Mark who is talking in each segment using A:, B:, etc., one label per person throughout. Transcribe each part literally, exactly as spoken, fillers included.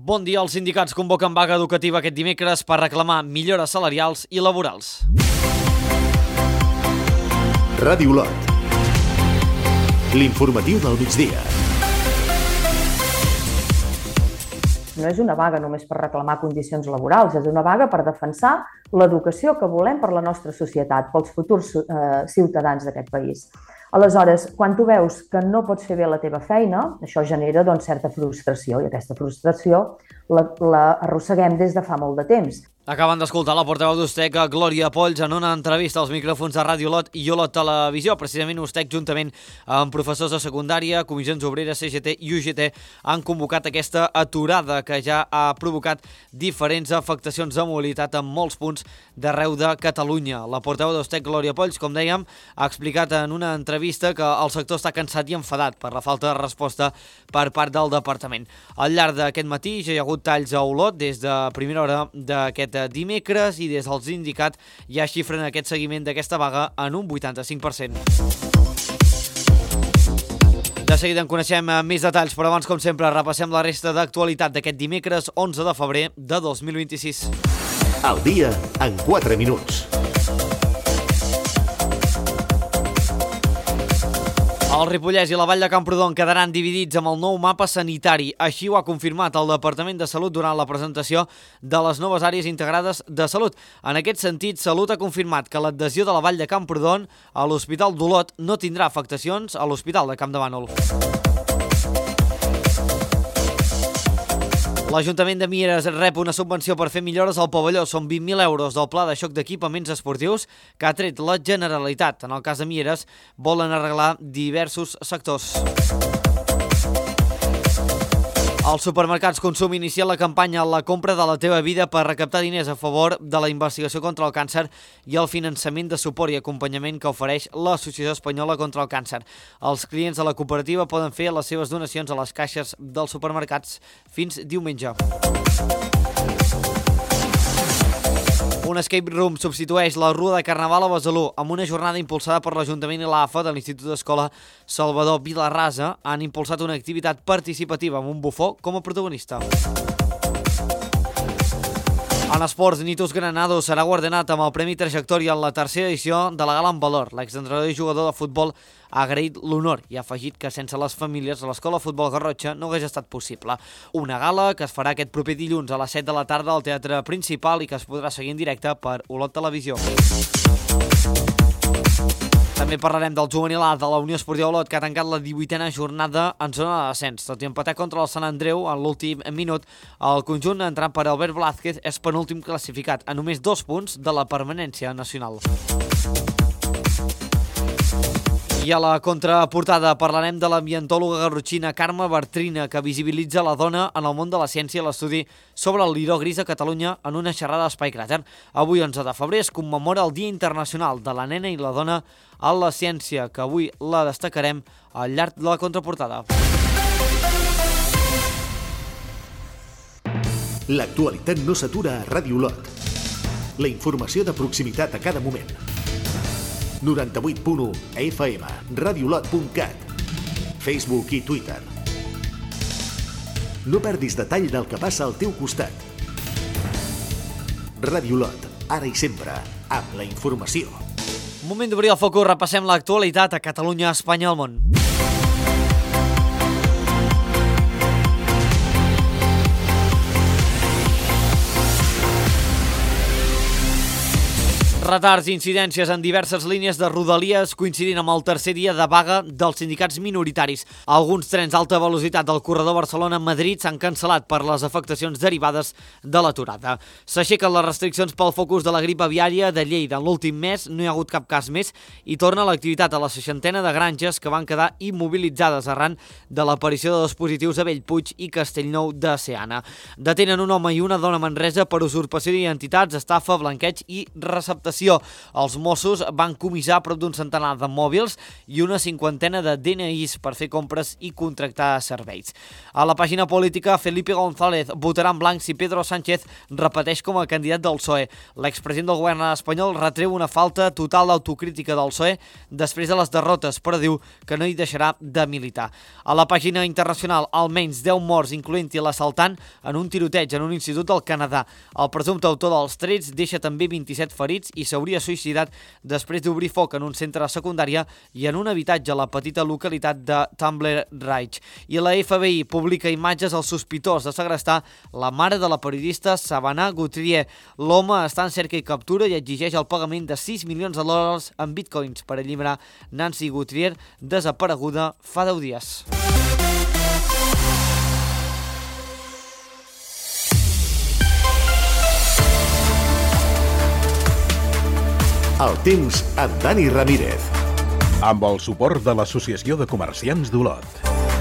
A: Bon dia, els sindicats convoquen vaga educativa aquest dimecres per reclamar millores salarials i laborals.
B: Ràdio Lot. L'informatiu del migdia.
C: No és una vaga només per reclamar condicions laborals, és una vaga per defensar l'educació que volem per la nostra societat, pels futurs eh, ciutadans d'aquest país. Aleshores, quan tu veus que no pots fer bé la teva feina, això genera doncs, certa frustració, i aquesta frustració la, la arrosseguem des de fa molt de temps.
A: Acaben d'escoltar la portaveu d'Ustec, Glòria Polls, en una entrevista als micròfons de Ràdio Lot i Olot Televisió. Precisament Ustec, juntament amb professors de secundària, comissions obreres, C G T i U G T, han convocat aquesta aturada que ja ha provocat diferents afectacions de mobilitat en molts punts d'arreu de Catalunya. La portaveu d'Ustec, Glòria Polls, com dèiem, ha explicat en una entrevista que el sector està cansat i enfadat per la falta de resposta per part del departament. Al llarg d'aquest matí ja hi ha hagut talls a Olot des de primera hora d'aquest dimecres i des del sindicat ja xifren aquest seguiment d'aquesta vaga en un vuitanta-cinc per cent. De seguida en coneixem més detalls, però abans, com sempre, repassem la resta d'actualitat d'aquest dimecres onze de febrer de dos mil vint-i-sis.
B: Al dia en quatre minuts.
A: El Ripollès i la Vall de Camprodon quedaran dividits amb el nou mapa sanitari. Així ho ha confirmat el Departament de Salut durant la presentació de les noves àrees integrades de salut. En aquest sentit, Salut ha confirmat que l'adhesió de la Vall de Camprodon a l'Hospital d'Olot no tindrà afectacions a l'Hospital de Campdevànol. L'Ajuntament de Mieres rep una subvenció per fer millores al pavelló. Són vint mil euros del pla de xoc d'equipaments esportius que ha tret la Generalitat. En el cas de Mieres, volen arreglar diversos sectors. Els supermercats Consum inicien la campanya La compra de la teva vida per recaptar diners a favor de la investigació contra el càncer i el finançament de suport i acompanyament que ofereix l'Associació Espanyola contra el Càncer. Els clients de la cooperativa poden fer les seves donacions a les caixes dels supermercats fins diumenge. Un escape room substitueix la Rua de Carnaval a Besalú amb una jornada impulsada per l'Ajuntament i l'A F A de l'Institut d'Escola Salvador Vilarrasa. Han impulsat una activitat participativa amb un bufó com a protagonista. En esports, Nitus Granado serà guardonat amb el Premi Trajectòria en la tercera edició de la Gala en Valor. L'exentrenador i jugador de futbol ha agraït l'honor i ha afegit que sense les famílies l'Escola Futbol Garrotxa no hagués estat possible. Una gala que es farà aquest proper dilluns a les set de la tarda al Teatre Principal i que es podrà seguir en directe per Olot Televisió. També parlarem del juvenil A de la Unió Esportiva Olot, que ha tancat la divuitena jornada en zona de descens. Tot i empatar contra el Sant Andreu en l'últim minut, el conjunt entrat per Albert Blázquez és penúltim classificat a només dos punts de la permanència nacional. I a la contraportada parlarem de l'ambientòloga garrotxina Carme Bartrina, que visibilitza la dona en el món de la ciència i l'estudi sobre el liró gris a Catalunya en una xerrada a Espai Cràter. Avui, onze de febrer, es commemora el Dia Internacional de la Nena i la Dona a la Ciència, que avui la destacarem al llarg de la contraportada.
B: L'actualitat no s'atura a Ràdio Lot. La informació de proximitat a cada moment. noranta-vuit punt u F M, radiolot punt cat, Facebook i Twitter. No perdis detall del que passa al teu costat. Ràdio Lot, ara i sempre, amb la informació.
A: Moment d'obrir el focus, repassem l'actualitat a Catalunya, Espanya i el món. Retards i incidències en diverses línies de Rodalies coincidint amb el tercer dia de vaga dels sindicats minoritaris. Alguns trens d'alta velocitat del corredor Barcelona-Madrid s'han cancel·lat per les afectacions derivades de l'aturada. S'aixequen les restriccions pel focus de la grip aviària de Lleida. En l'últim mes no hi ha hagut cap cas més i torna l'activitat a la seixantena de granges que van quedar immobilitzades arran de l'aparició de dispositius a Bellpuig i Castellnou de Seana. Detenen un home i una dona a Manresa per usurpació d'identitats, estafa, blanqueig i receptació. l'acció. Els Mossos van comissar prop d'un centenar de mòbils i una cinquantena de D N Is per fer compres i contractar serveis. A la pàgina política, Felipe González votarà en blanc si Pedro Sánchez repeteix com a candidat del P S O E. L'expresident del govern espanyol retreu una falta total d'autocrítica del P S O E després de les derrotes, però diu que no hi deixarà de militar. A la pàgina internacional, almenys deu morts, incloent-hi l'assaltant, en un tiroteig en un institut del Canadà. El presumpte autor dels trets deixa també vint-i-set ferits i s'hauria suïcidat després d'obrir foc en un centre de secundària i en un habitatge a la petita localitat de Tumbler Ridge. I la F B I publica imatges al sospitós de segrestar la mare de la periodista Savannah Guthrie. L'home està en cerca i captura i exigeix el pagament de sis milions de dòlars en bitcoins per alliberar Nancy Guthrie, desapareguda fa deu dies.
B: El temps amb Dani Ramírez.
D: Amb el suport de l'Associació de Comerciants d'Olot.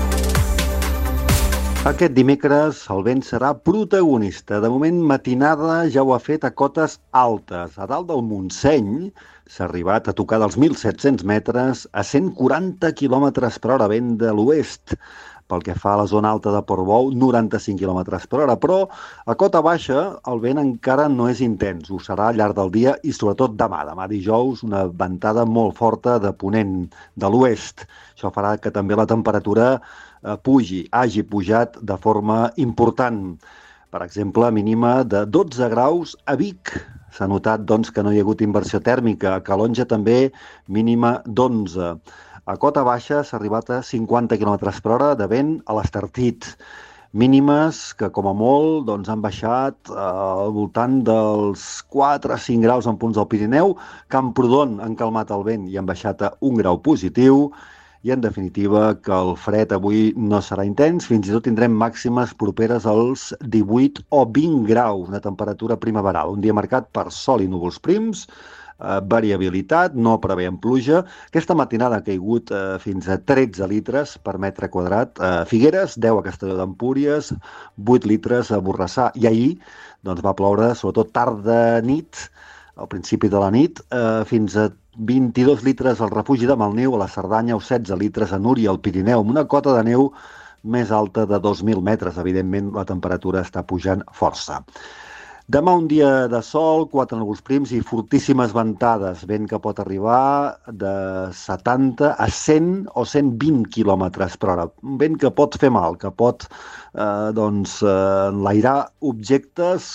E: Aquest dimecres el vent serà protagonista. De moment, matinada ja ho ha fet a cotes altes. A dalt del Montseny s'ha arribat a tocar dels mil set-cents metres a cent quaranta quilòmetres per hora vent de l'oest. Pel que fa a la zona alta de Portbou, noranta-cinc quilòmetres per hora, però a cota baixa el vent encara no és intens. Ho serà al llarg del dia i sobretot demà. Demà dijous, una ventada molt forta de ponent de l'oest. Això farà que també la temperatura eh, pugi, hagi pujat de forma important. Per exemple, mínima de dotze graus a Vic. S'ha notat doncs, que no hi ha hagut inversió tèrmica. A Calonja també mínima d'onze. A cota baixa s'ha arribat a cinquanta quilòmetres per hora de vent a l'Estartit. Mínimes que, com a molt, doncs, han baixat eh, al voltant dels quatre a cinc graus en punts del Pirineu. Camprodon han calmat el vent i han baixat a un grau positiu. I, en definitiva, que el fred avui no serà intens. Fins i tot tindrem màximes properes als divuit o vint graus, una temperatura primaveral. Un dia marcat per sol i núvols prims, Eh, variabilitat, no preveiem pluja. Aquesta matinada ha caigut eh, fins a tretze litres per metre quadrat. Eh, Figueres, deu a Castelló d'Empúries, vuit litres a Borrassà. I ahir doncs, va ploure, sobretot tarda nit, al principi de la nit, eh, fins a vint-i-dos litres al refugi de Malniu, a la Cerdanya, o setze litres a Núria, al Pirineu, amb una cota de neu més alta de dos mil metres. Evidentment, la temperatura està pujant força. Demà un dia de sol, quatre núvols prims i fortíssimes ventades, vent que pot arribar de setanta a cent o cent vint quilòmetres per hora. Un vent que pot fer mal, que pot eh, doncs, eh, enlairar objectes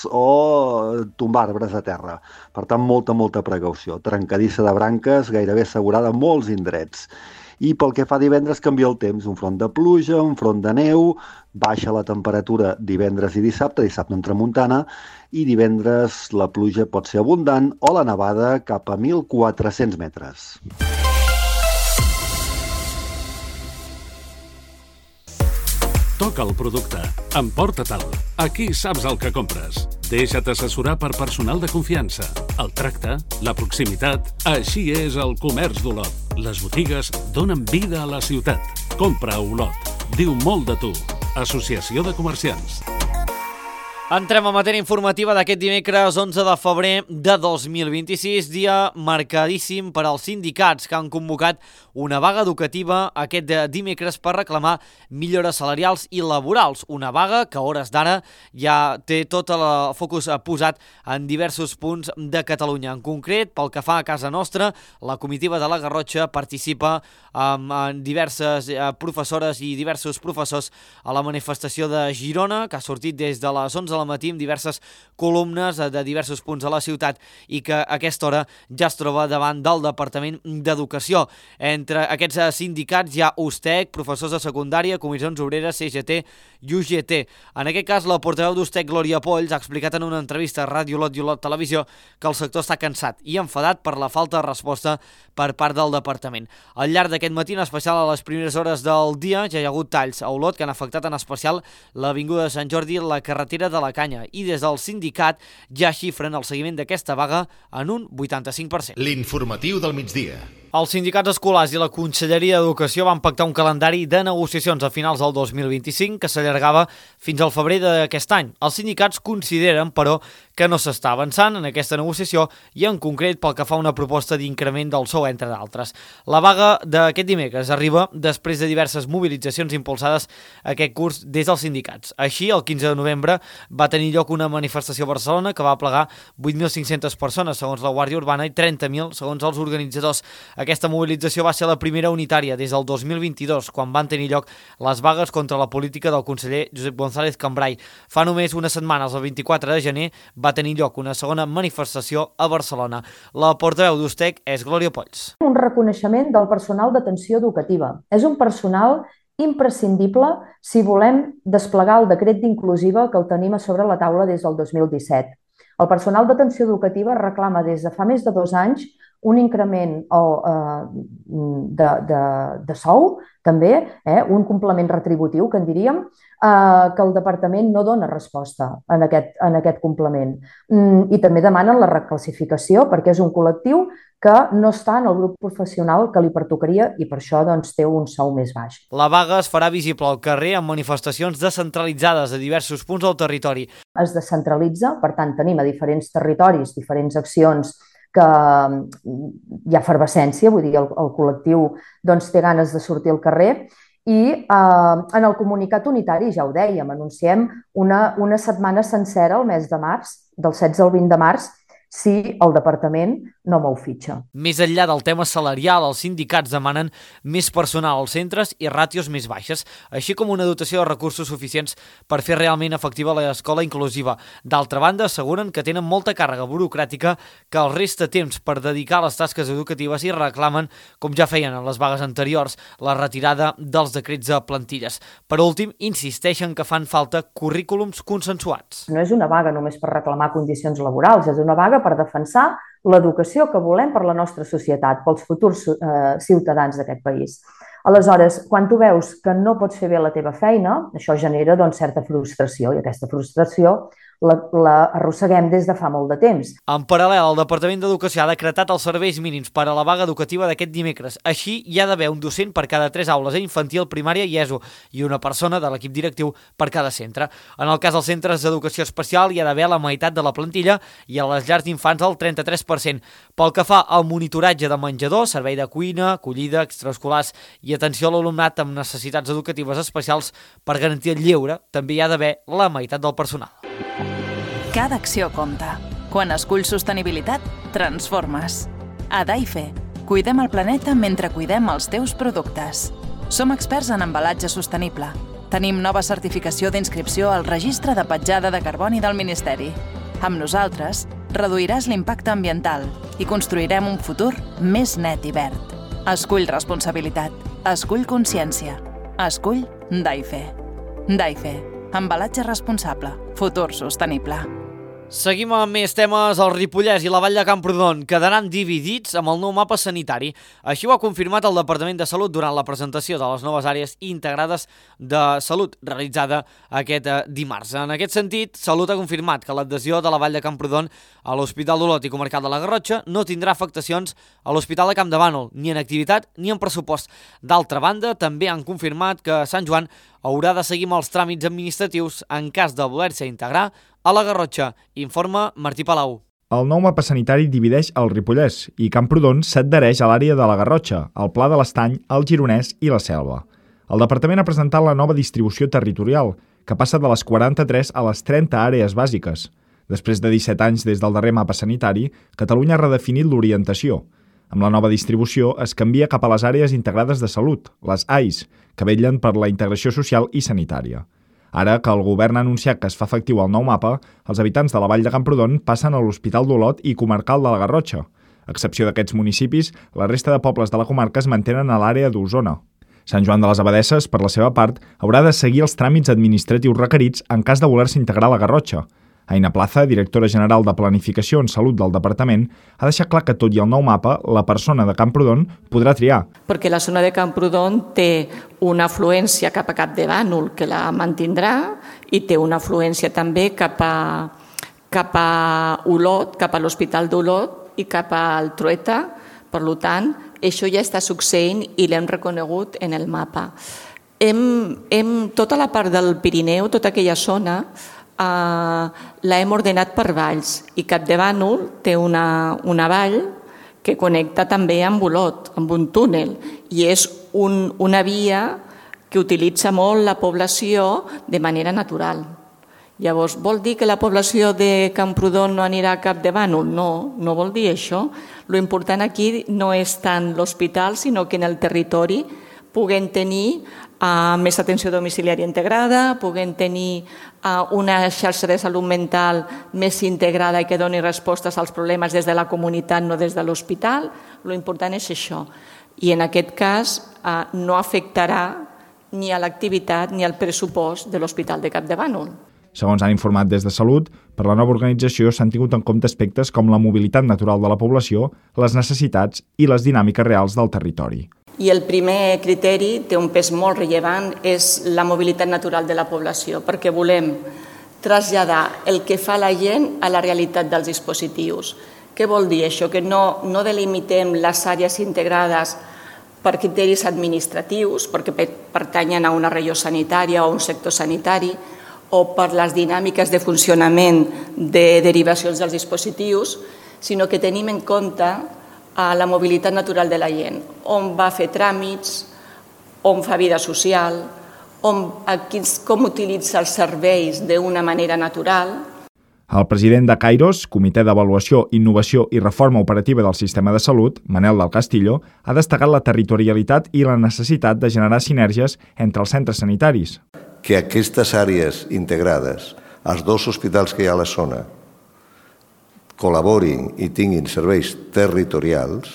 E: o tombar arbres a terra. Per tant, molta, molta precaució. Trencadissa de branques gairebé assegurada a molts indrets. I pel que fa a divendres canvia el temps, un front de pluja, un front de neu, baixa la temperatura divendres i dissabte, dissabte en tramuntana, i divendres la pluja pot ser abundant o la nevada cap a mil quatre-cents metres.
F: Toca el producte, emporta-te'l. Aquí saps el que compres. Deixa't assessorar per personal de confiança. El tracte, la proximitat, així és el comerç d'Olot. Les botigues donen vida a la ciutat. Compra a Olot. Diu molt de tu. Associació de Comerciants.
A: Entrem a matèria informativa d'aquest dimecres onze de febrer de dos mil vint-i-sis, dia marcadíssim per als sindicats que han convocat una vaga educativa aquest dimecres per reclamar millores salarials i laborals. Una vaga que a hores d'ara ja té tot el focus posat en diversos punts de Catalunya. En concret, pel que fa a casa nostra, la comitiva de la Garrotxa participa amb diverses professores i diversos professors a la manifestació de Girona, que ha sortit des de les onze del matí amb diverses columnes de diversos punts de la ciutat i que a aquesta hora ja es troba davant del Departament d'Educació. Entre aquests sindicats hi ha U S T E C, professors de secundària, comissions obreres, C G T i U G T. En aquest cas, la portaveu d'U S T E C, Glòria Polls, ha explicat en una entrevista a Ràdio Olot i Olot Televisió que el sector està cansat i enfadat per la falta de resposta per part del departament. Al llarg d'aquest matí, en especial a les primeres hores del dia, ja hi ha hagut talls a Olot que han afectat en especial l'Avinguda de Sant Jordi i la carretera de la Canya, i des del sindicat ja xifren el seguiment d'aquesta vaga en un vuitanta-cinc per cent.
B: L'informatiu del migdia.
A: Els sindicats escolars i la Conselleria d'Educació van pactar un calendari de negociacions a finals del dos mil vint-i-cinc que s'allargava fins al febrer d'aquest any. Els sindicats consideren, però, que no s'està avançant en aquesta negociació i en concret pel que fa a una proposta d'increment del sou, entre d'altres. La vaga d'aquest dimecres arriba després de diverses mobilitzacions impulsades aquest curs des dels sindicats. Així, el quinze de novembre va tenir lloc una manifestació a Barcelona que va aplegar vuit mil cinc-centes persones, segons la Guàrdia Urbana, i trenta mil, segons els organitzadors. Aquesta mobilització va ser la primera unitària des del dos mil vint-i-dos, quan van tenir lloc les vagues contra la política del conseller Josep González Cambray. Fa només unes setmanes, el vint-i-quatre de gener, va tenir lloc una segona manifestació a Barcelona. La portaveu d'U S T E C és Glòria Polls.
C: Un reconeixement del personal d'atenció educativa. És un personal imprescindible si volem desplegar el decret d'inclusiva que el tenim a sobre la taula des del dos mil disset. El personal d'atenció educativa reclama des de fa més de dos anys un increment eh, de, de, de sou, també, eh, un complement retributiu, que en diríem, eh, que el departament no dona resposta en aquest, en aquest complement. Mm, I també demanen la reclassificació perquè és un col·lectiu que no està en el grup professional que li pertocaria i per això doncs, té un sou més baix.
A: La vaga es farà visible al carrer amb manifestacions descentralitzades a diversos punts del territori.
C: Es descentralitza, per tant tenim a diferents territoris, diferents accions que hi ha efervescència, vull dir, el, el col·lectiu doncs, té ganes de sortir al carrer i eh, en el comunicat unitari, ja ho dèiem, anunciem una, una setmana sencera, el mes de març, del setze al vint de març, si el departament no mou fitxa.
A: Més enllà del tema salarial, els sindicats demanen més personal als centres i ràtios més baixes, així com una dotació de recursos suficients per fer realment efectiva l'escola inclusiva. D'altra banda, asseguren que tenen molta càrrega burocràtica que els resta temps per dedicar a les tasques educatives i reclamen, com ja feien en les vagues anteriors, la retirada dels decrets de plantilles. Per últim, insisteixen que fan falta currículums consensuats.
C: No és una vaga només per reclamar condicions laborals, és una vaga per defensar l'educació que volem per la nostra societat, pels futurs eh, ciutadans d'aquest país. Aleshores, quan tu veus que no pots fer bé la teva feina, això genera doncs, certa frustració i aquesta frustració la, la arrosseguem des de fa molt de temps.
A: En paral·lel, el Departament d'Educació ha decretat els serveis mínims per a la vaga educativa d'aquest dimecres. Així, hi ha d'haver un docent per cada tres aules a infantil, primària i ESO i una persona de l'equip directiu per cada centre. En el cas dels centres d'educació especial hi ha d'haver la meitat de la plantilla i a les llars d'infants el trenta-tres per cent. Pel que fa al monitoratge de menjador, servei de cuina, acollida, extraescolars i atenció a l'alumnat amb necessitats educatives especials per garantir el lleure, també hi ha d'haver la meitat del personal.
G: Cada acció compta. Quan esculls sostenibilitat, transformes. A Daife, cuidem el planeta mentre cuidem els teus productes. Som experts en embalatge sostenible. Tenim nova certificació d'inscripció al Registre de Petjada de Carboni del Ministeri. Amb nosaltres, reduiràs l'impacte ambiental i construirem un futur més net i verd. Escull responsabilitat. Escull consciència. Escull Daife. Daife. Embalatge responsable. Futur sostenible.
A: Seguim amb més temes. El Ripollès i la Vall de Camprodon quedaran dividits amb el nou mapa sanitari. Així ho ha confirmat el Departament de Salut durant la presentació de les noves àrees integrades de salut realitzada aquest dimarts. En aquest sentit, Salut ha confirmat que l'adhesió de la Vall de Camprodon a l'Hospital d'Olot i Comarcal de la Garrotxa no tindrà afectacions a l'Hospital de Camp de Bànol, ni en activitat ni en pressupost. D'altra banda, també han confirmat que Sant Joan haurà de seguir amb els tràmits administratius en cas de voler-se integrar a la Garrotxa, informa Martí Palau.
H: El nou mapa sanitari divideix el Ripollès i Camprodon s'adhereix a l'àrea de la Garrotxa, el Pla de l'Estany, el Gironès i la Selva. El departament ha presentat la nova distribució territorial, que passa de les quaranta-tres a les trenta àrees bàsiques. Després de disset anys des del darrer mapa sanitari, Catalunya ha redefinit l'orientació. Amb la nova distribució es canvia cap a les àrees integrades de salut, les A I S, que vetllen per la integració social i sanitària. Ara que el govern ha anunciat que es fa efectiu el nou mapa, els habitants de la Vall de Camprodon passen a l'Hospital d'Olot i Comarcal de la Garrotxa. A excepció d'aquests municipis, la resta de pobles de la comarca es mantenen a l'àrea d'Osona. Sant Joan de les Abadesses, per la seva part, haurà de seguir els tràmits administratius requerits en cas de voler-se integrar a la Garrotxa. Aina Plaza, directora general de Planificació en Salut del Departament, ha deixat clar que, tot i el nou mapa, la persona de Camprodon podrà triar.
I: Perquè la zona de Camprodon té una afluència cap a Capdevànol que la mantindrà i té una afluència també cap a, cap a Olot, cap a l'Hospital d'Olot i cap al Trueta. Per tant, això ja està succeint i l'hem reconegut en el mapa. Hem, hem, tota la part del Pirineu, tota aquella zona, eh, l'hem ordenat per valls i Capdevànol té una, una vall que connecta també amb Olot, amb un túnel, i és un, una via que utilitza molt la població de manera natural. Llavors, vol dir que la població de Camprodon no anirà a Capdevànol? No, no vol dir això. Lo important aquí no és tant l'hospital, sinó que en el territori puguem tenir uh, més atenció domiciliària integrada, puguem tenir uh, una xarxa de salut mental més integrada i que doni respostes als problemes des de la comunitat, no des de l'hospital. Lo important és això. I en aquest cas uh, no afectarà ni a l'activitat ni al pressupost de l'Hospital de Capdevànol.
H: Segons han informat des de Salut, per la nova organització s'han tingut en compte aspectes com la mobilitat natural de la població, les necessitats i les dinàmiques reals del territori.
I: I el primer criteri té un pes molt rellevant, és la mobilitat natural de la població, perquè volem traslladar el que fa la gent a la realitat dels dispositius. Què vol dir això? Que no, no delimitem les àrees integrades per criteris administratius, perquè pertanyen a una regió sanitària o a un sector sanitari, o per les dinàmiques de funcionament de derivacions dels dispositius, sinó que tenim en compte la mobilitat natural de la gent, on va a fer tràmits, on fa vida social, on, com utilitza els serveis d'una manera natural.
H: El president de Kairos, Comitè d'Avaluació, Innovació i Reforma Operativa del Sistema de Salut, Manel del Castillo, ha destacat la territorialitat i la necessitat de generar sinergies entre els centres sanitaris.
J: Que aquestes àrees integrades, els dos hospitals que hi ha a la zona, col·laborin i tinguin serveis territorials,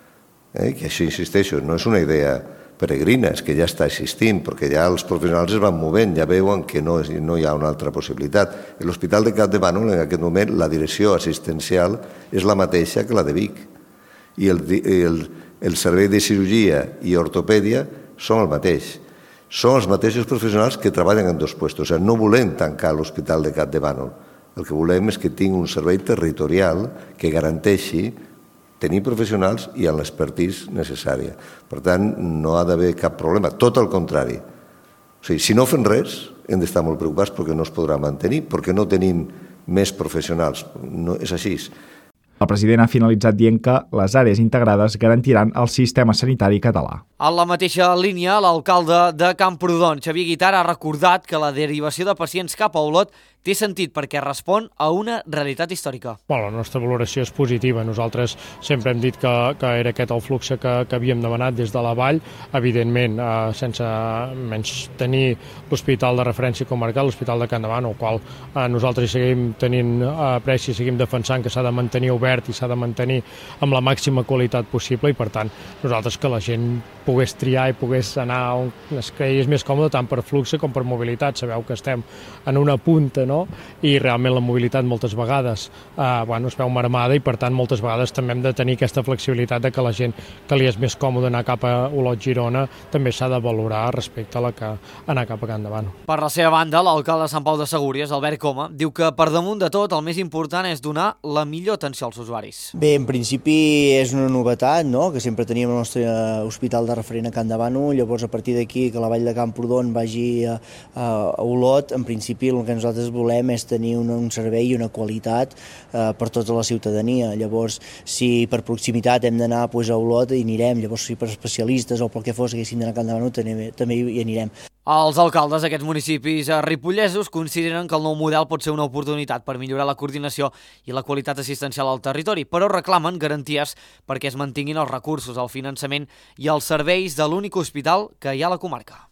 J: eh, que això, insisteixo, no és una idea peregrina, és que ja està existint, perquè ja els professionals es van movent, ja veuen que no, és, no hi ha una altra possibilitat. L'Hospital de Capdevànol, en aquest moment, la direcció assistencial és la mateixa que la de Vic, i el, el, el servei de cirurgia i ortopèdia són el mateix. Són els mateixos professionals que treballen en dos puestos. O sigui, no volem tancar l'Hospital de Capdevànol. El que volem és que tingui un servei territorial que garanteixi tenir professionals i amb l'expertís necessària. Per tant, no ha d'haver cap problema. Tot el contrari. O sigui, si no fem res, hem d'estar molt preocupats perquè no es podrà mantenir, perquè no tenim més professionals. No, és així.
H: El president ha finalitzat dient que les àrees integrades garantiran el sistema sanitari català.
A: En la mateixa línia, l'alcalde de Camprodon, Xavier Guitart, ha recordat que la derivació de pacients cap a Olot té sentit perquè respon a una realitat històrica.
K: Bueno, la nostra valoració és positiva. Nosaltres sempre hem dit que, que era aquest el flux que, que havíem demanat des de la vall, evidentment eh, sense menys tenir l'hospital de referència comarcal, l'Hospital de Capdevànol, el qual eh, nosaltres seguim tenint apreci i seguim defensant que s'ha de mantenir obert i s'ha de mantenir amb la màxima qualitat possible i, per tant, nosaltres que la gent pogués triar i pogués anar on es cregués més còmode tant per flux com per mobilitat. Sabeu que estem en una punta, no? I realment la mobilitat moltes vegades eh, bueno, es veu marmada i per tant moltes vegades també hem de tenir aquesta flexibilitat de que la gent que li és més còmode anar cap a Olot-Girona també s'ha de valorar respecte a la que anar cap a Capdevànol.
A: Per la seva banda, l'alcalde de Sant Pau de Segúries, Albert Coma, diu que per damunt de tot el més important és donar la millor atenció als usuaris.
L: Bé, en principi és una novetat, no?, que sempre teníem el nostre hospital de referent a Capdevànol, llavors a partir d'aquí que la vall de Camprodon vagi a, a Olot, en principi el que nosaltres volem és tenir un, un servei i una qualitat eh, per tota la ciutadania. Llavors, si per proximitat hem d'anar pues, a Olot, hi anirem. Llavors, si per especialistes o pel que fos haguéssim d'anar a Capdevànol, també, també hi anirem.
A: Els alcaldes d'aquests municipis ripollesos consideren que el nou model pot ser una oportunitat per millorar la coordinació i la qualitat assistencial al territori, però reclamen garanties perquè es mantinguin els recursos, el finançament i els serveis de l'únic hospital que hi ha a la comarca.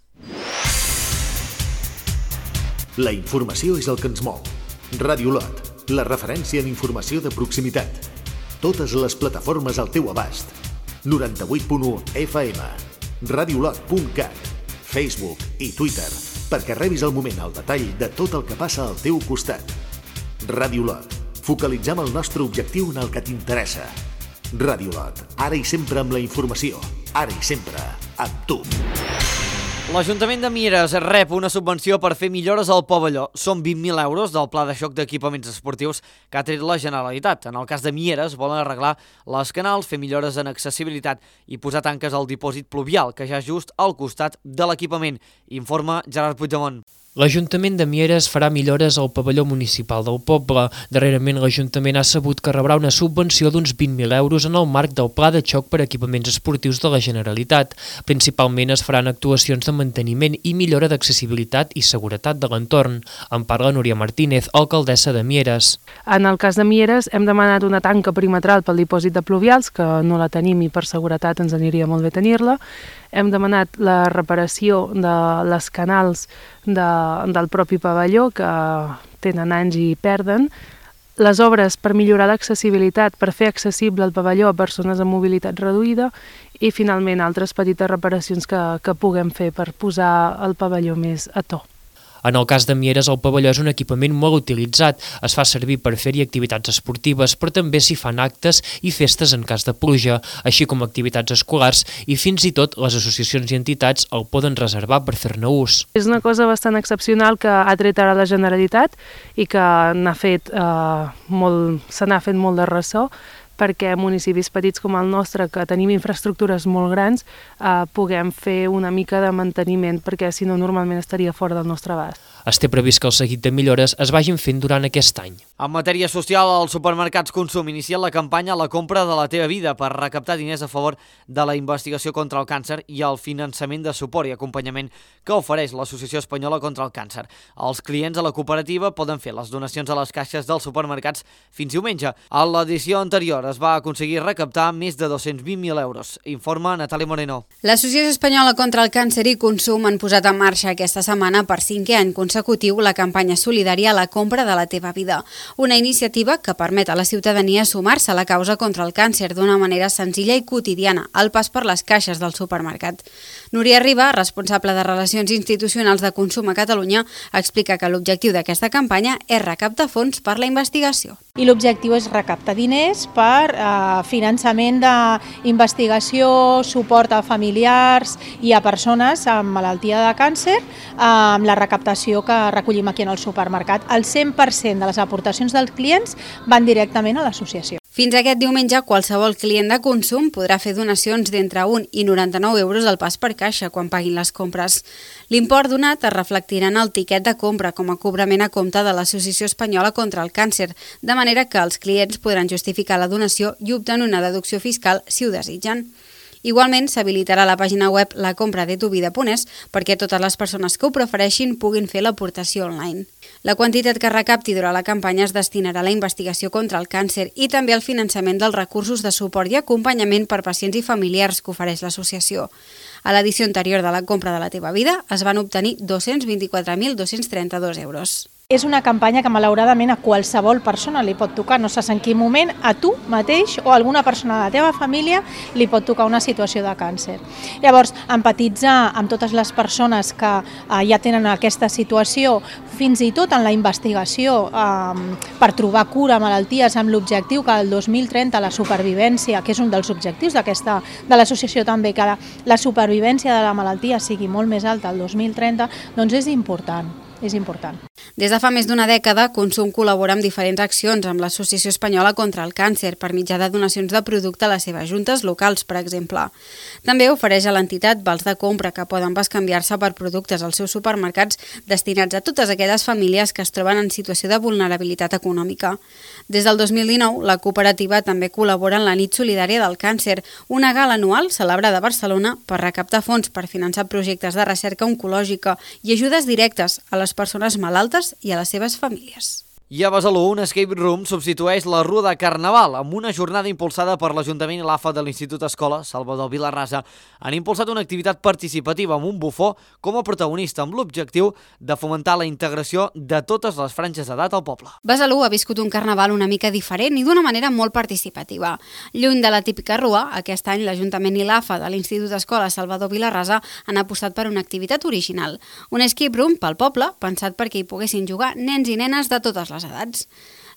B: La informació és el que ens mou. Ràdio Olot, la referència en informació de proximitat. Totes les plataformes al teu abast. noranta-vuit punt u F M, radiolot punt cat, Facebook i Twitter, perquè rebis al moment el detall de tot el que passa al teu costat. Ràdio Olot, focalitzem el nostre objectiu en el que t'interessa. Ràdio Olot, ara i sempre amb la informació, ara i sempre amb tu.
A: L'Ajuntament de Mieres rep una subvenció per fer millores al pavelló. Són vint mil euros del pla de xoc d'equipaments esportius que ha tret la Generalitat. En el cas de Mieres, volen arreglar les canals, fer millores en accessibilitat i posar tanques al dipòsit pluvial, que ja és just al costat de l'equipament. Informa Gerard Puigdemont.
M: L'Ajuntament de Mieres farà millores al pavelló municipal del poble. Darrerament l'Ajuntament ha sabut que rebrà una subvenció d'uns vint mil euros en el marc del Pla de Xoc per equipaments esportius de la Generalitat. Principalment es faran actuacions de manteniment i millora d'accessibilitat i seguretat de l'entorn. En parla Núria Martínez, alcaldessa de Mieres.
N: En el cas de Mieres hem demanat una tanca perimetral pel dipòsit de pluvials, que no la tenim i per seguretat ens aniria molt bé tenir-la. Hem demanat la reparació de les canals de, del propi pavelló, que tenen anys i perden. Les obres per millorar l'accessibilitat, per fer accessible el pavelló a persones amb mobilitat reduïda i, finalment, altres petites reparacions que, que puguem fer per posar el pavelló més a to.
M: En el cas de Mieres, el pavelló és un equipament molt utilitzat. Es fa servir per fer-hi activitats esportives, però també s'hi fan actes i festes en cas de pluja, així com activitats escolars, i fins i tot les associacions i entitats el poden reservar per fer-ne ús.
N: És una cosa bastant excepcional que ha tret ara la Generalitat i que n'ha fet, eh, molt, se n'ha fet molt de ressò, perquè municipis petits com el nostre, que tenim infraestructures molt grans, eh, puguem fer una mica de manteniment, perquè si no normalment estaria fora del nostre abast.
M: Es té previst que el seguit de millores es vagin fent durant aquest any.
A: En matèria social, els supermercats Consum inicien la campanya La compra de la teva vida per recaptar diners a favor de la investigació contra el càncer i el finançament de suport i acompanyament que ofereix l'Associació Espanyola contra el Càncer. Els clients de la cooperativa poden fer les donacions a les caixes dels supermercats fins diumenge. A l'edició anterior es va aconseguir recaptar més de dos-cents vint mil euros. Informa Natàlia Moreno.
O: L'Associació Espanyola contra el Càncer i Consum han posat en marxa aquesta setmana per cinquè any consecutiu la campanya solidària La compra de la teva vida, una iniciativa que permet a la ciutadania sumar-se a la causa contra el càncer d'una manera senzilla i quotidiana, al pas per les caixes del supermercat. Núria Riba, responsable de Relacions Institucionals de Consum a Catalunya, explica que l'objectiu d'aquesta campanya és recaptar fons per la investigació.
P: I l'objectiu és recaptar diners per eh, finançament d'investigació, suport a familiars i a persones amb malaltia de càncer, amb la recaptació que recollim aquí en el supermercat. El cent per cent de les aportacions dels clients van directament a l'associació.
O: Fins aquest diumenge, qualsevol client de Consum podrà fer donacions d'entre un i noranta-nou euros al pas per caixa quan paguin les compres. L'import donat es reflectirà en el tiquet de compra com a cobrament a compte de l'Associació Espanyola contra el Càncer, de manera que els clients podran justificar la donació i obtenir una deducció fiscal si ho desitgen. Igualment, s'habilitarà la pàgina web la compra de tu vida punt es perquè totes les persones que ho prefereixin puguin fer l'aportació online. La quantitat que recapti durant la campanya es destinarà a la investigació contra el càncer i també al finançament dels recursos de suport i acompanyament per pacients i familiars que ofereix l'associació. A l'edició anterior de la compra de la teva vida es van obtenir dos-cents vint-i-quatre mil dos-cents trenta-dos euros.
P: És una campanya que malauradament a qualsevol persona li pot tocar, no saps en quin moment a tu mateix o a alguna persona de la teva família li pot tocar una situació de càncer. Llavors, empatitzar amb totes les persones que eh, ja tenen aquesta situació, fins i tot en la investigació eh, per trobar cura a malalties amb l'objectiu que el dos mil trenta la supervivència, que és un dels objectius d'aquesta de l'associació també, que la, la supervivència de la malaltia sigui molt més alta el dos mil trenta, doncs és important. és important.
O: Des de fa més d'una dècada, Consum col·labora amb diferents accions amb l'Associació Espanyola contra el Càncer per mitjà de donacions de producte a les seves juntes locals, per exemple. També ofereix a l'entitat vals de compra que poden bescanviar-se per productes als seus supermercats destinats a totes aquelles famílies que es troben en situació de vulnerabilitat econòmica. Des del dos mil dinou, la cooperativa també col·labora en la Nit Solidària del Càncer, una gala anual celebrada a Barcelona per recaptar fons per finançar projectes de recerca oncològica i ajudes directes a les persones malaltes i a les seves famílies.
A: I a Besalú, un escape room substitueix la Rua de Carnaval amb una jornada impulsada per l'Ajuntament i l'A F A de l'Institut Escola, Salvador Vilarrasa. Han impulsat una activitat participativa amb un bufó com a protagonista amb l'objectiu de fomentar la integració de totes les franges d'edat al poble.
O: Besalú ha viscut un carnaval una mica diferent i d'una manera molt participativa. Lluny de la típica rua, aquest any l'Ajuntament i l'A F A de l'Institut Escola, Salvador Vilarrasa han apostat per una activitat original. Un escape room pel poble, pensat perquè hi poguessin jugar nens i nenes de totes les edats.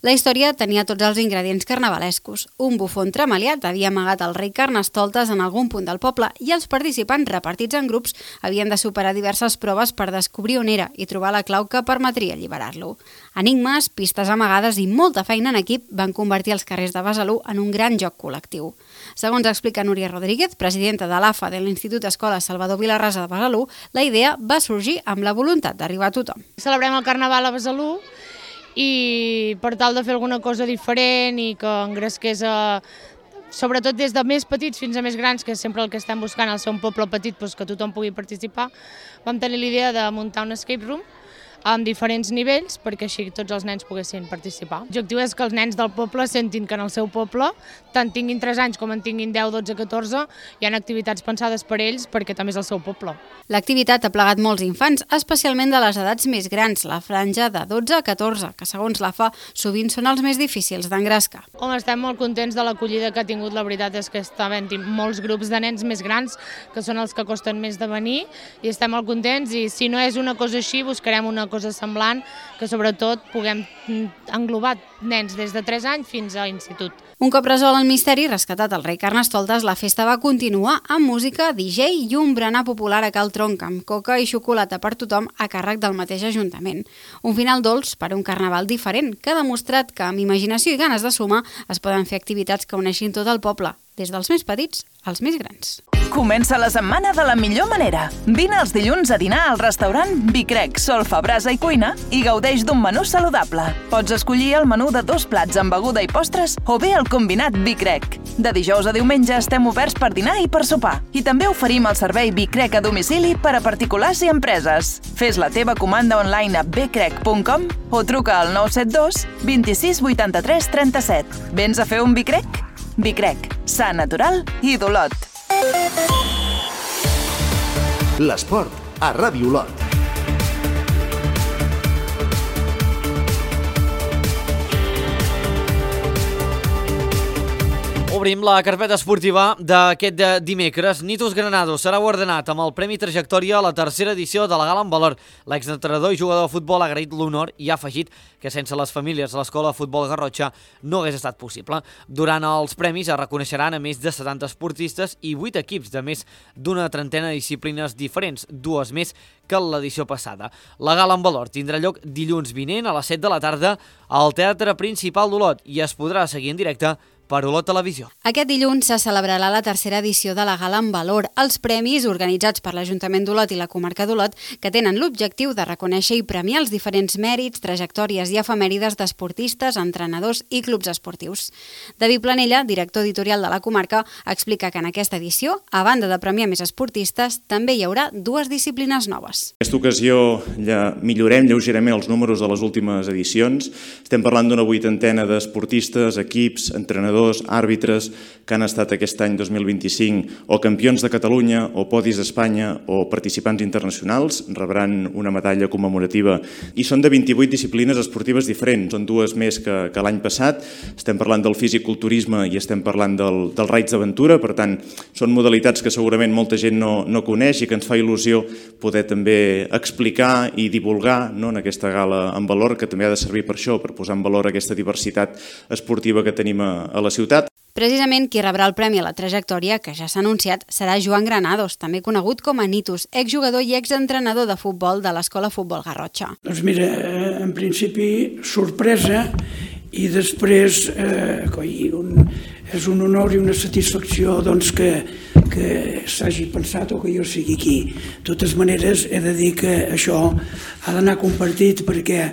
O: La història tenia tots els ingredients carnavalescos. Un bufó entremaliat havia amagat el rei Carnestoltes en algun punt del poble i els participants, repartits en grups, havien de superar diverses proves per descobrir on era i trobar la clau que permetria alliberar-lo. Enigmes, pistes amagades i molta feina en equip van convertir els carrers de Besalú en un gran joc col·lectiu. Segons explica Núria Rodríguez, presidenta de l'A F A de l'Institut Escola Salvador Vilarrasa de Besalú, la idea va sorgir amb la voluntat d'arribar a tothom.
Q: Celebrem el Carnaval a Besalú i per tal de fer alguna cosa diferent i que engresqués a, sobretot des de més petits fins a més grans, que és sempre el que estem buscant, al ser un poble petit, doncs que tothom pugui participar, vam tenir l'idea de muntar un escape room amb diferents nivells perquè així tots els nens poguessin participar. L'objectiu és que els nens del poble sentin que en el seu poble, tant tinguin tres anys com en tinguin deu, dotze, catorze, hi ha activitats pensades per ells perquè també és el seu poble.
O: L'activitat ha plegat molts infants, especialment de les edats més grans, la franja de dotze a catorze, que segons l'A F A sovint són els més difícils d'engrescar.
Q: Home, estem molt contents de l'acollida que ha tingut, la veritat és que està havent molts grups de nens més grans que són els que costen més de venir i estem molt contents i si no és una cosa així buscarem una cosa semblant que sobretot puguem englobar nens des de tres anys fins a institut.
O: Un cop resolt el misteri, rescatat el rei Carnestoltes, la festa va continuar amb música, D J i un berenar popular a Cal Tronc, amb coca i xocolata per tothom a càrrec del mateix Ajuntament. Un final dolç per a un carnaval diferent, que ha demostrat que amb imaginació i ganes de sumar es poden fer activitats que uneixin tot el poble, des dels més petits als més grans.
G: Comença la setmana de la millor manera. Vine els dilluns a dinar al restaurant Bicrec, Solfa, Brasa i Cuina i gaudeix d'un menú saludable. Pots escollir el menú de dos plats amb beguda i postres o bé el combinat Bicrec. De dijous a diumenge estem oberts per dinar i per sopar. I també oferim el servei Bicrec a domicili per a particulars i empreses. Fes la teva comanda online a bcrec punt com o truca al nou set dos vint-i-sis vuitanta-tres trenta-set. Vens a fer un Bicrec? Bicrec, sa, natural i d'Olot.
B: L'esport a Ràdio Olot.
A: Obrim la carpeta esportiva d'aquest dimecres. Nitus Granados serà guardonat amb el Premi Trajectòria a la tercera edició de la Gala en Valor. L'exentrenador i jugador de futbol ha agraït l'honor i ha afegit que sense les famílies de l'Escola de Futbol Garrotxa no hagués estat possible. Durant els premis es reconeixeran a més de setanta esportistes i vuit equips de més d'una trentena de disciplines diferents, dues més que l'edició passada. La Gala en Valor tindrà lloc dilluns vinent a les set de la tarda al Teatre Principal d'Olot i es podrà seguir en directe per Olot Televisió.
O: Aquest dilluns se celebrarà la tercera edició de la Gala en Valor, els premis organitzats per l'Ajuntament d'Olot i la comarca d'Olot, que tenen l'objectiu de reconèixer i premiar els diferents mèrits, trajectòries i efemèrides d'esportistes, entrenadors i clubs esportius. David Planella, director editorial de la comarca, explica que en aquesta edició, a banda de premiar més esportistes, també hi haurà dues disciplines noves.
R: En aquesta ocasió ja millorem lleugerament els números de les últimes edicions. Estem parlant d'una vuitantena d'esportistes, equips, entrenadors, àrbitres que han estat aquest any dos mil vint-i-cinc o campions de Catalunya o podis d'Espanya o participants internacionals, rebran una medalla commemorativa i són de vint-i-vuit disciplines esportives diferents, són dues més que, que l'any passat. Estem parlant del fisiculturisme i estem parlant del, del raids d'aventura, per tant són modalitats que segurament molta gent no, no coneix i que ens fa il·lusió poder també explicar i divulgar, no, en aquesta gala en valor, que també ha de servir per això, per posar en valor aquesta diversitat esportiva que tenim a, a la ciutat.
O: Precisament qui rebrà el premi a la trajectòria, que ja s'ha anunciat, serà Joan Granados, també conegut com a Nitus, exjugador i exentrenador de futbol de l'Escola Futbol Garrotxa.
S: Doncs mira, en principi sorpresa i després eh, un, és un honor i una satisfacció doncs, que, que s'hagi pensat o que jo sigui aquí. De totes maneres, he de dir que això ha d'anar compartit perquè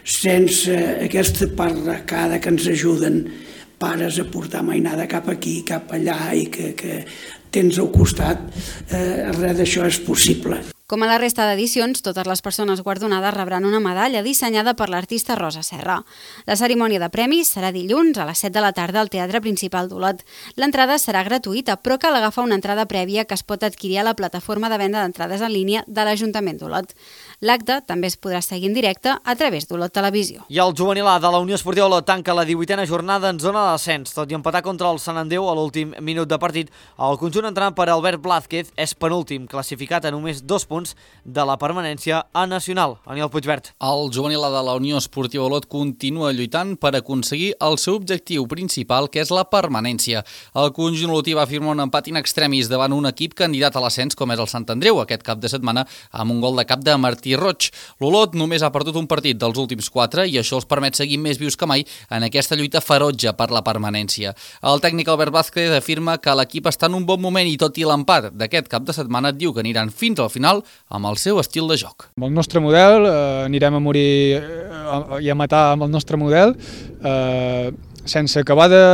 S: sense aquesta parracada que ens ajuden pares a portar mainada cap aquí, cap allà i que, que tens al costat, eh, res d'això és possible.
O: Com a la resta d'edicions, totes les persones guardonades rebran una medalla dissenyada per l'artista Rosa Serra. La cerimònia de premis serà dilluns a les set de la tarda al Teatre Principal d'Olot. L'entrada serà gratuïta, però cal agafar una entrada prèvia que es pot adquirir a la plataforma de venda d'entrades en línia de l'Ajuntament d'Olot. L'acte també es podrà seguir en directe a través d'Olot Televisió.
A: I el juvenil A de la Unió Esportiva Olot tanca la divuitena jornada en zona de descens. Tot i empatar contra el Sant Andreu a l'últim minut de partit, el conjunt entrenat per Albert Blázquez és penúltim, classificat a només dos punts de la permanència a Nacional. Aniol Puigvert.
T: El juvenil A de la Unió Esportiva Olot continua lluitant per aconseguir el seu objectiu principal, que és la permanència. El conjunt olotí va firmar un empat in extremis davant un equip candidat a l'ascens com és el Sant Andreu aquest cap de setmana amb un gol de cap de Martí Roig. L'Olot només ha perdut un partit dels últims quatre i això els permet seguir més vius que mai en aquesta lluita ferotge per la permanència. El tècnic Albert Vázquez afirma que l'equip està en un bon moment i tot i l'empat d'aquest cap de setmana diu que aniran fins al final amb el seu estil de joc.
U: Amb el nostre model eh, anirem a morir eh, i a matar amb el nostre model eh, sense acabar de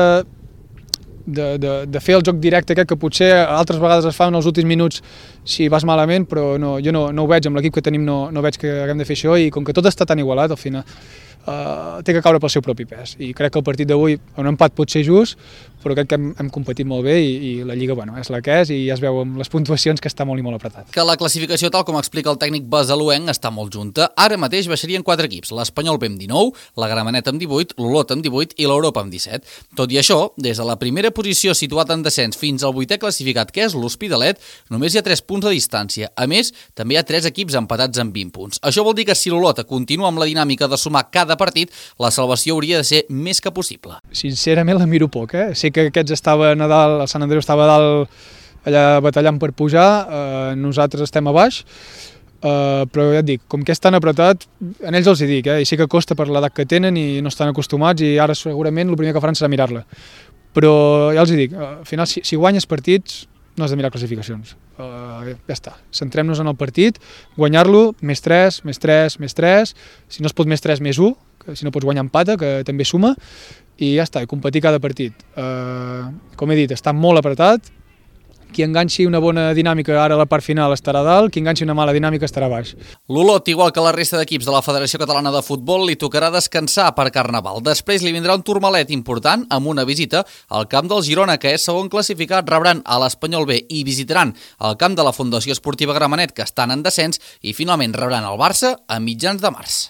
U: De, de, de fer el joc directe aquest que potser altres vegades es fa en els últims minuts si vas malament, però no, jo no, no ho veig, amb l'equip que tenim no, no veig que haguem de fer això i com que tot està tan igualat al final uh, té que caure pel seu propi pes i crec que el partit d'avui, un empat pot ser just, però crec que hem, hem competit molt bé i, i la Lliga bueno, és la que és i ja es veu amb les puntuacions que està molt i molt apretat.
T: Que la classificació, tal com explica el tècnic besaluenc, està molt junta. Ara mateix baixarien quatre equips, l'Espanyol B amb dinou, la Gramenet amb divuit, l'Olot amb divuit i l'Europa amb disset. Tot i això, des de la primera posició situat en descens fins al vuitè classificat, que és l'Hospitalet, només hi ha tres punts de distància. A més, també hi ha tres equips empatats amb vint punts. Això vol dir que si l'Olot continua amb la dinàmica de sumar cada partit, la salvació hauria de ser més que possible.
U: Sincerament la miro poc, eh? Sé que aquests estaven a dalt, el Sant Andreu estava a dalt allà batallant per pujar, eh, nosaltres estem a baix, eh, però ja et dic, com que és tan apretat, en ells els hi dic, eh? I sí que costa per l'edat que tenen i no estan acostumats i ara segurament el primer que faran serà mirar-la. Però ja els hi dic, al final si, si guanyes partits no has de mirar classificacions, uh, ja està, centrem-nos en el partit, guanyar-lo, més tres, més tres, més tres, si no es pot més tres, més un, que si no pots guanyar empata, que també suma, i ja està, i competir cada partit. Uh, com he dit, està molt apretat, qui enganxi una bona dinàmica ara a la part final estarà dalt, qui enganxi una mala dinàmica estarà baix.
T: L'Olot, igual que la resta d'equips de la Federació Catalana de Futbol, li tocarà descansar per Carnaval. Després li vindrà un turmalet important amb una visita al camp del Girona, que és segon classificat, rebran a l'Espanyol B i visitaran el camp de la Fundació Esportiva Gramenet, que estan en descens, i finalment rebran el Barça a mitjans de març.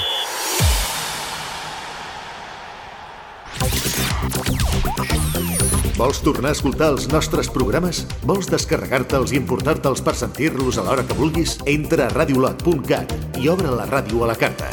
B: Vols tornar a escoltar els nostres programes? Vols descarregar-te'ls i importar-te'ls per sentir-los a l'hora que vulguis? Entra a radiolot punt cat i obre la ràdio a la carta.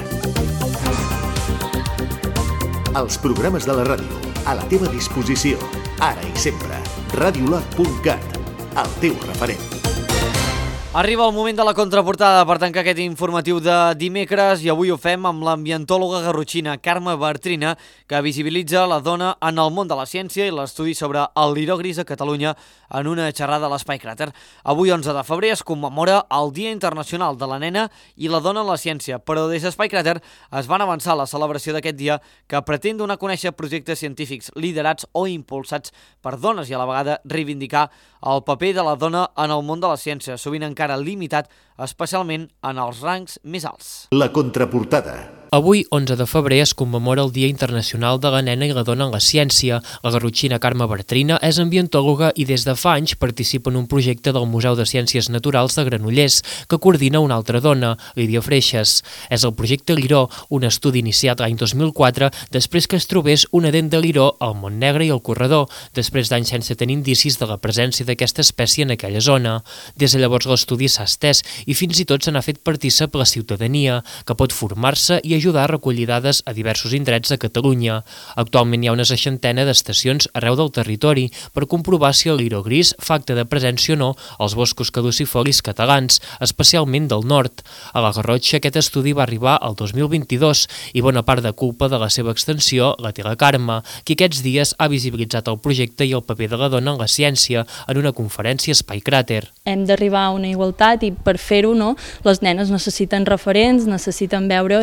B: Els programes de la ràdio, a la teva disposició, ara i sempre. radiolot punt cat, el teu referent.
A: Arriba el moment de la contraportada per tancar aquest informatiu de dimecres i avui ho fem amb l'ambientòloga garrotxina Carme Bartrina, que visibilitza la dona en el món de la ciència i l'estudi sobre el liró gris a Catalunya en una xerrada a l'Espai Cràter. Avui, onze de febrer, es commemora el Dia Internacional de la Nena i la Dona en la Ciència, però des d'Espai Cràter es van avançar la celebració d'aquest dia, que pretén donar a conèixer projectes científics liderats o impulsats per dones i a la vegada reivindicar el paper de la dona en el món de la ciència, sovint encara limitat, especialment en els rangs més alts.
B: La contraportada.
M: Avui, onze de febrer, es commemora el Dia Internacional de la Nena i la Dona en la Ciència. La garrotxina Carme Bartrina és ambientòloga i des de fa anys participa en un projecte del Museu de Ciències Naturals de Granollers, que coordina una altra dona, Lídia Freixas. És el projecte Liró, un estudi iniciat l'any dos mil quatre, després que es trobés una dent de liró al Montnegre i al Corredor, després d'anys sense tenir indicis de la presència d'aquesta espècie en aquella zona. Des de llavors l'estudi s'ha estès i fins i tot se n'ha fet partícip la ciutadania, que pot formar-se i ajudar a recollir dades a diversos indrets de Catalunya. Actualment hi ha una seixantena d'estacions arreu del territori per comprovar si el liró gris fa acte de presència o no als boscos caducifolis catalans, especialment del nord. A la Garrotxa aquest estudi va arribar al dos mil vint-i-dos i bona part de culpa de la seva extensió la té la Carme, qui aquests dies ha visibilitzat el projecte i el paper de la dona en la ciència en una conferència a Espai Cràter.
V: Hem d'arribar a una igualtat i per fer-ho no, les nenes necessiten referents, necessiten veure no, que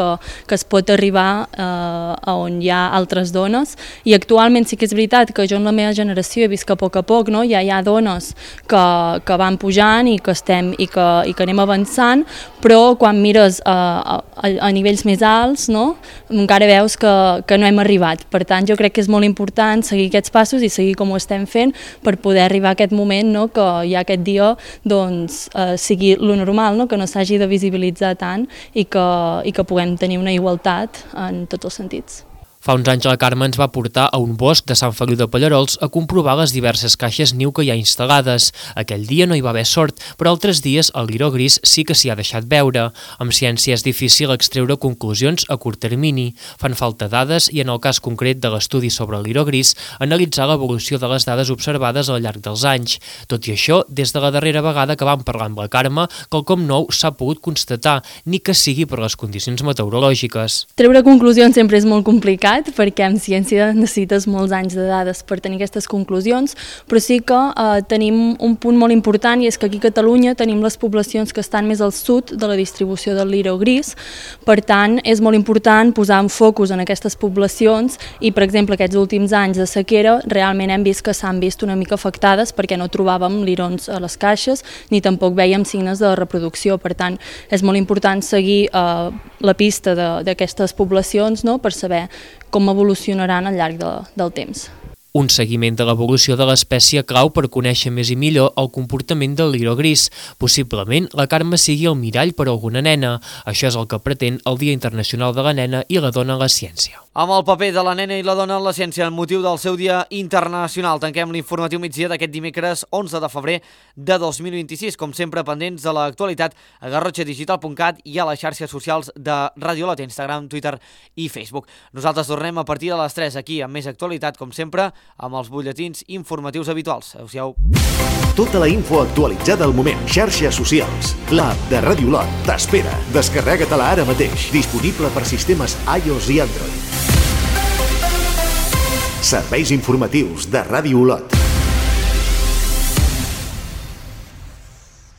D: que es pot arribar eh, a on hi ha altres dones, i actualment sí que és veritat que jo en la meva generació he vist que a poc a poc, no, ja hi ha dones que, que van pujant i que, estem, i que, i que anem avançant, però quan mires a, a, a nivells més alts, no, encara veus que, que no hem arribat. Per tant, jo crec que és molt important seguir aquests passos i seguir com ho estem fent per poder arribar a aquest moment, no, que ja aquest dia doncs, eh, sigui lo normal, no, que no s'hagi de visibilitzar tant i que, i que puguem tenir una igualtat en tots els sentits.
M: Fa uns anys la Carme ens va portar a un bosc de Sant Feliu de Pallerols a comprovar les diverses caixes niu que hi ha instal·lades. Aquell dia no hi va haver sort, però altres dies el liró gris sí que s'hi ha deixat veure. Amb ciència és difícil extreure conclusions a curt termini. Fan falta dades i, en el cas concret de l'estudi sobre el liró gris, analitzar l'evolució de les dades observades al llarg dels anys. Tot i això, des de la darrera vegada que vam parlar amb la Carme, quelcom nou s'ha pogut constatar, ni que sigui per les condicions meteorològiques.
D: Treure conclusions sempre és molt complicat, perquè en ciència necessites molts anys de dades per tenir aquestes conclusions, però sí que eh, tenim un punt molt important, i és que aquí a Catalunya tenim les poblacions que estan més al sud de la distribució del liró gris. Per tant, és molt important posar en focus en aquestes poblacions i, per exemple, aquests últims anys de sequera realment hem vist que s'han vist una mica afectades perquè no trobàvem lirons a les caixes ni tampoc vèiem signes de reproducció. Per tant, és molt important seguir eh, la pista d'aquestes poblacions, no?, per saber com evolucionaran al llarg de, del temps.
M: Un seguiment de l'evolució de l'espècie clau per conèixer més i millor el comportament del liró gris. Possiblement, la Carme sigui el mirall per a alguna nena. Això és el que pretén el Dia Internacional de la Nena i la Dona a la Ciència.
A: Amb el paper de la nena i la dona en la ciència en motiu del seu Dia Internacional, tanquem l'informatiu migdia d'aquest dimecres onze de febrer de dos mil vint-i-sis. Com sempre, pendents de l'actualitat a garrotxa digital punt cat i a les xarxes socials de Ràdio Olot, Instagram, Twitter i Facebook. Nosaltres tornem a partir de les tres aquí amb més actualitat, com sempre, amb els butlletins informatius habituals. Adéu-siau.
B: Tota la info actualitzada al moment. Xarxes socials. L'app de Ràdio Olot t'espera. Descarrega-te-la ara mateix. Disponible per sistemes iOS i Android. Serveis informatius de Ràdio Olot.